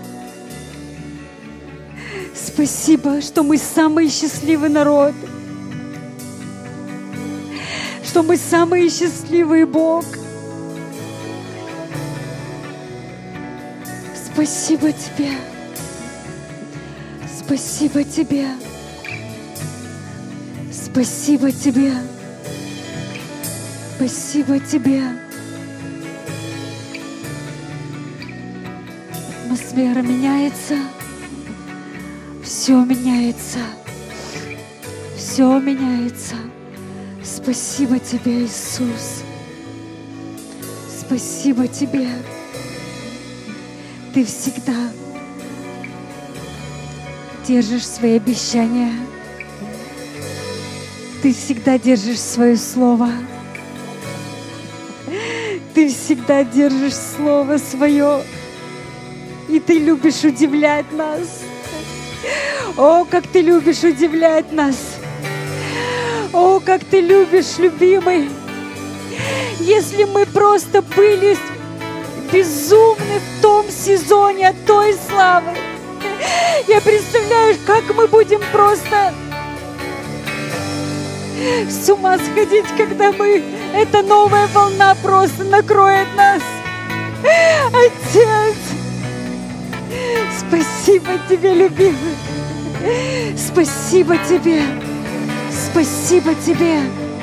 Спасибо, что мы самый счастливый народ. Что мы самый счастливый Бог. Спасибо Тебе. Спасибо Тебе. Спасибо Тебе. Спасибо Тебе. Атмосфера меняется. Все меняется. Все меняется. Спасибо Тебе, Иисус. Спасибо Тебе. Ты всегда держишь свои обещания. Ты всегда держишь свое слово. Ты всегда держишь слово свое. И Ты любишь удивлять нас. О, как Ты любишь удивлять нас. О, как Ты любишь, любимый. Если мы просто были безумны в том сезоне от той славы, я представляю, как мы будем просто с ума сходить, когда мы, эта новая волна просто накроет нас. Отец, спасибо Тебе, любимый. Спасибо Тебе. Спасибо Тебе.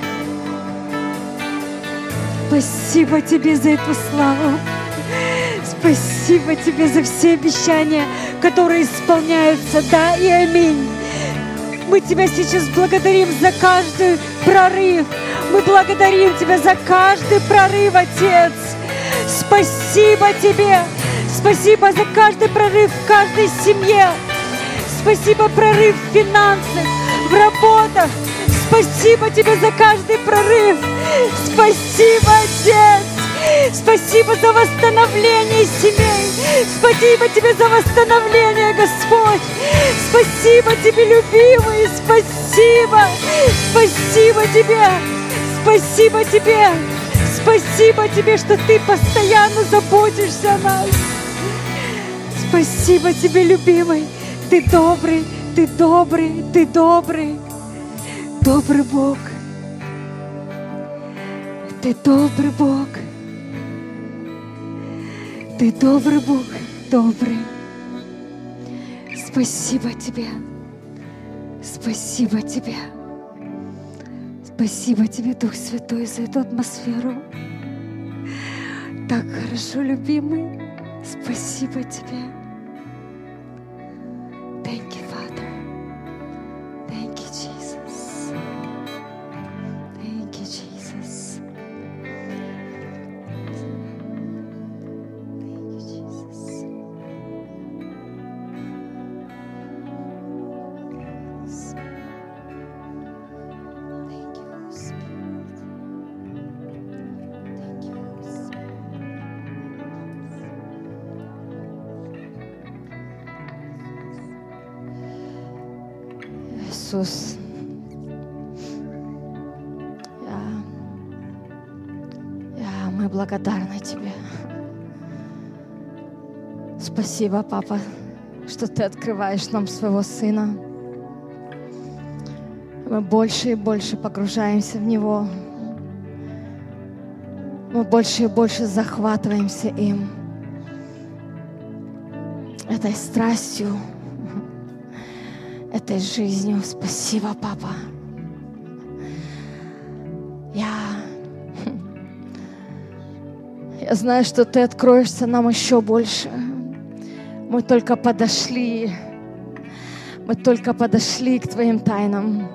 Спасибо Тебе за эту славу. Спасибо Тебе за все обещания, которые исполняются. Да и аминь. Мы Тебя сейчас благодарим за каждый прорыв. Мы благодарим Тебя за каждый прорыв, Отец. Спасибо Тебе. Спасибо за каждый прорыв в каждой семье. Спасибо прорыв в финансах, в работах. Спасибо Тебе за каждый прорыв. Спасибо, Отец. Спасибо за восстановление семей. Спасибо Тебе за восстановление, Господь. Спасибо Тебе, любимый. Спасибо. Спасибо Тебе. Спасибо Тебе. Спасибо Тебе, что Ты постоянно заботишься о нас. Спасибо Тебе, любимый. Ты добрый, Ты добрый, Ты добрый. Добрый Бог. Ты добрый Бог. Ты добрый Бог, добрый. Спасибо Тебе. Спасибо Тебе. Спасибо Тебе, Дух Святой, за эту атмосферу. Так хорошо, любимый. Спасибо Тебе. Thank you, Father. Thank you, Jesus. Thank you, Jesus. Иисус, я, я, мы благодарны Тебе. Спасибо, Папа, что Ты открываешь нам своего Сына. Мы больше и больше погружаемся в Него. мы больше и больше захватываемся им, этой страстью, этой жизнью. Спасибо, Папа. Я, я знаю, что Ты откроешься нам еще больше. Мы только подошли, мы только подошли к Твоим тайнам.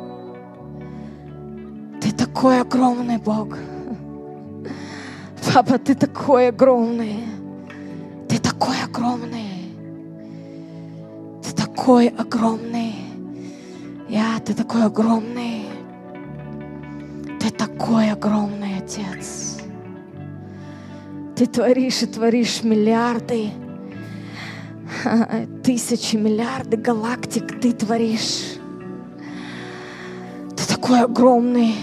Ты такой огромный Бог. Папа, Ты такой огромный. Ты такой огромный. Ты такой огромный. Я, Ты такой огромный. Ты такой огромный, Отец. Ты творишь и творишь миллиарды, тысячи, миллиарды галактик Ты творишь. Ты такой огромный.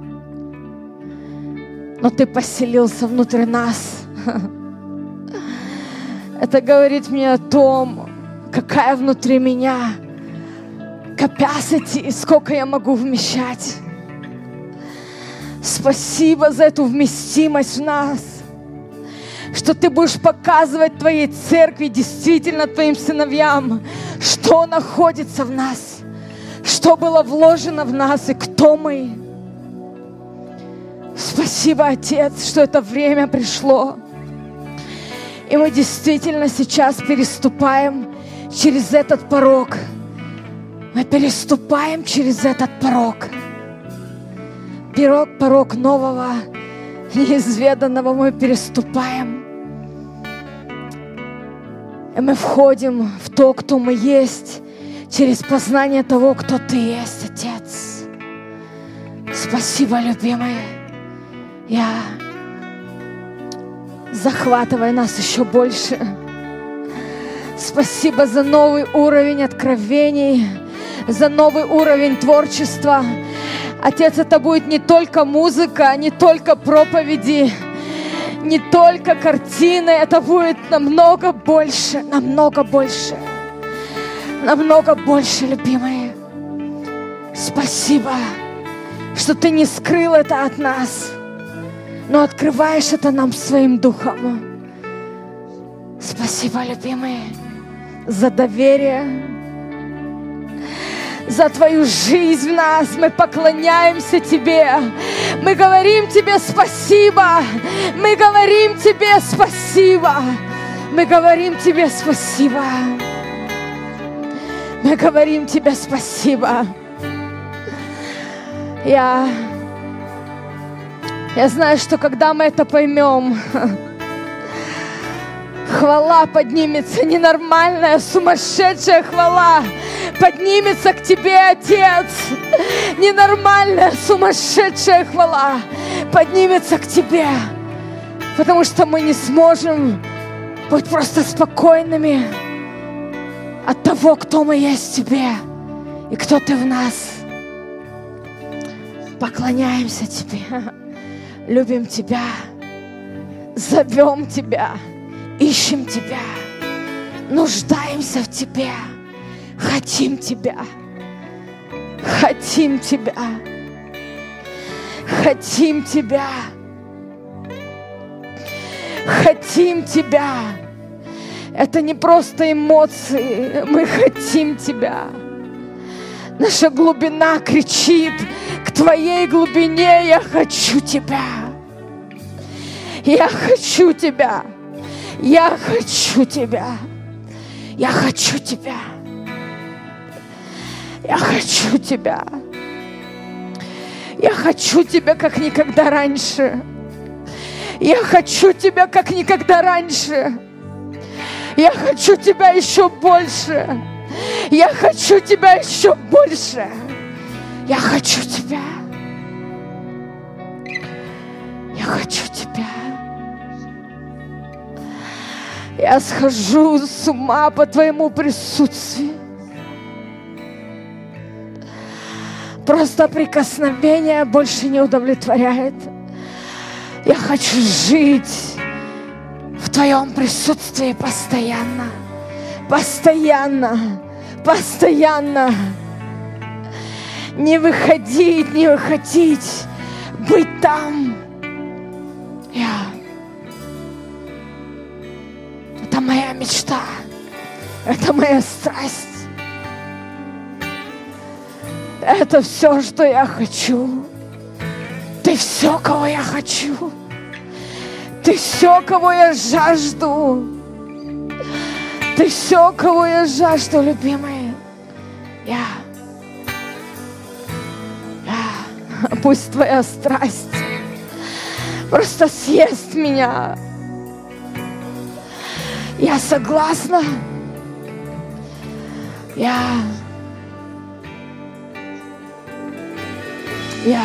Но Ты поселился внутри нас. Это говорит мне о том, какая внутри меня capacity, сколько я могу вмещать. Спасибо за эту вместимость в нас, что Ты будешь показывать Твоей церкви, действительно Твоим сыновьям, что находится в нас, что было вложено в нас и кто мы. Спасибо, Отец, что это время пришло. И мы действительно сейчас переступаем через этот порог. Мы переступаем через этот порог. Порог, порог нового, неизведанного мы переступаем. И мы входим в то, кто мы есть, через познание того, кто Ты есть, Отец. Спасибо, любимый. Я захватывай нас еще больше. Спасибо за новый уровень откровений, за новый уровень творчества. Отец, это будет не только музыка, не только проповеди, не только картины, это будет намного больше, намного больше, намного больше, любимые. Спасибо, что Ты не скрыл это от нас, но открываешь это нам Своим Духом. Спасибо, любимые, за доверие, за Твою жизнь в нас. Мы поклоняемся Тебе. Мы говорим Тебе спасибо. Мы говорим Тебе спасибо. Мы говорим Тебе спасибо. Мы говорим Тебе спасибо. Я, я знаю, что когда мы это поймем, хвала поднимется, ненормальная, сумасшедшая хвала поднимется к Тебе, Отец. Ненормальная, сумасшедшая хвала поднимется к Тебе, потому что мы не сможем быть просто спокойными от того, кто мы есть в Тебе и кто Ты в нас. Поклоняемся Тебе, любим Тебя, зовем Тебя, ищем Тебя, нуждаемся в Тебе, хотим Тебя, хотим Тебя, хотим Тебя, хотим Тебя. Это не просто эмоции, мы хотим Тебя. Наша глубина кричит к Твоей глубине: я хочу Тебя, я хочу Тебя. Я хочу Тебя. Я хочу Тебя. Я хочу Тебя. Я хочу Тебя, как никогда раньше. Я хочу Тебя, как никогда раньше. Я хочу Тебя еще больше. Я хочу Тебя еще больше. Я хочу Тебя. Я хочу Тебя. Я схожу с ума по Твоему присутствию. Просто прикосновение больше не удовлетворяет. Я хочу жить в Твоем присутствии постоянно. Постоянно. Постоянно. Не выходить, не выходить. Быть там. Я. Это моя мечта. Это моя страсть. Это все, что я хочу. Ты все, кого я хочу. Ты все, кого я жажду. Ты все, кого я жажду, любимый. Я. Я. Пусть твоя страсть просто съест меня. Я согласна. Я. Я.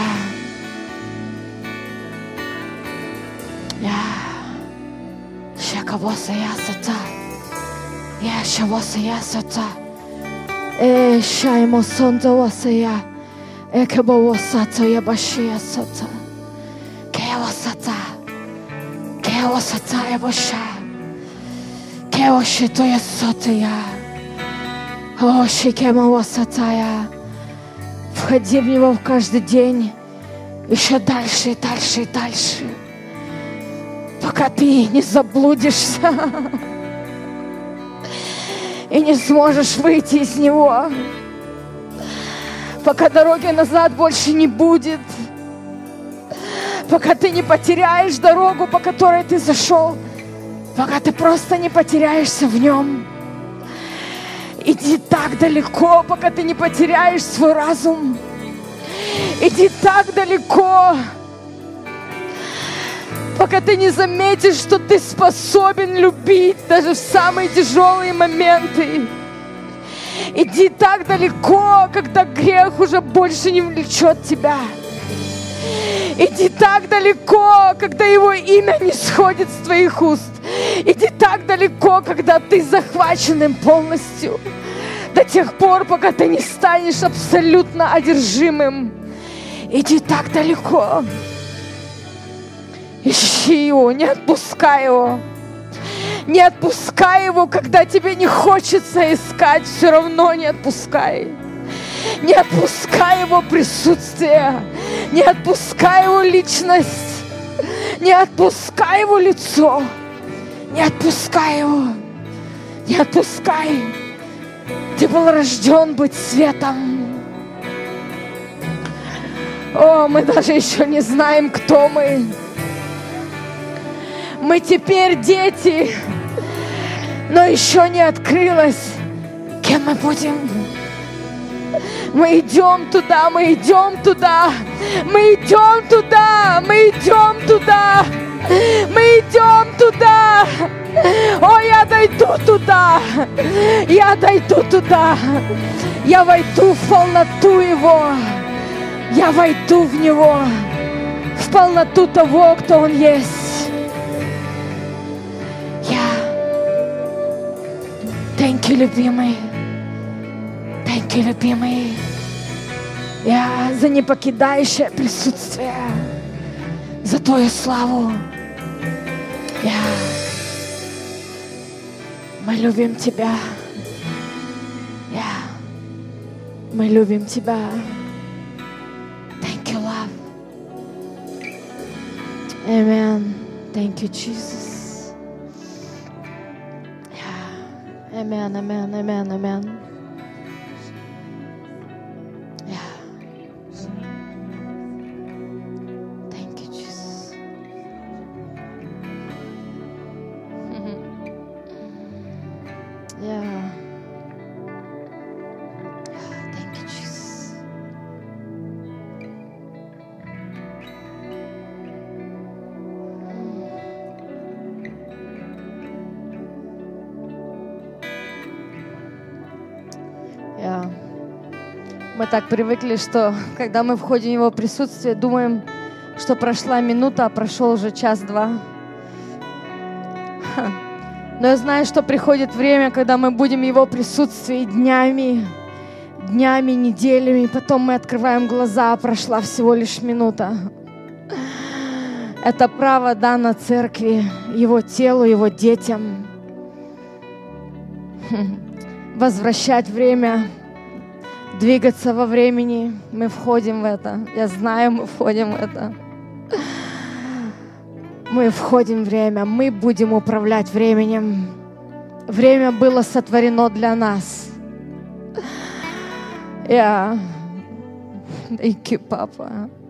Я. Шакавоса я сата. Я шавоса я сата. Э шаймо сонта воса я. Экебоса то я башия сата. Кеосата. Кеосата я баша. Кеоши то я сота я. Оши кемоосата я. Входи в него в каждый день. Еще дальше и дальше и дальше. Пока ты не заблудишься. И не сможешь выйти из него. Пока дороги назад больше не будет. Пока ты не потеряешь дорогу, по которой ты зашел. Пока ты просто не потеряешься в нем. Иди так далеко, пока ты не потеряешь свой разум. Иди так далеко, пока ты не заметишь, что ты способен любить даже в самые тяжелые моменты. Иди так далеко, когда грех уже больше не влечет тебя. Иди так далеко, когда его имя не сходит с твоих уст. Иди так далеко, когда ты захвачен им полностью. До тех пор, пока ты не станешь абсолютно одержимым. Иди так далеко. Ищи его, не отпускай его. Не отпускай его, когда тебе не хочется искать, все равно не отпускай. Не отпускай его присутствие. Не отпускай его личность. Не отпускай его лицо. Не отпускай его. Не отпускай. Ты был рожден быть светом. О, мы даже еще не знаем, кто мы. Мы теперь дети, но еще не открылось, кем мы будем. Мы идем туда, мы идем туда, мы идем туда, мы идем туда, мы идем туда. О, я дойду туда, я дойду туда, я войду в полноту Его, я войду в Него, в полноту того, кто Он есть. Я. Thank you, любимый. Thank you, любимый. Я за непокидающее присутствие, за Твою славу. Я. Мы любим Тебя. Я. Мы любим Тебя. Thank you, love. Amen. Thank you, Jesus. Yeah. Amen, amen, amen, amen. Мы так привыкли, что когда мы входим в Его присутствие, думаем, что прошла минута, а прошел уже час-два. Но я знаю, что приходит время, когда мы будем в Его присутствии днями, днями, неделями, потом мы открываем глаза, а прошла всего лишь минута. Это право дано церкви, Его телу, Его детям. Возвращать время, двигаться во времени. Мы входим в это. Я знаю, мы входим в это. Мы входим в время, мы будем управлять временем. Время было сотворено для нас. Я... Thank you, Папа.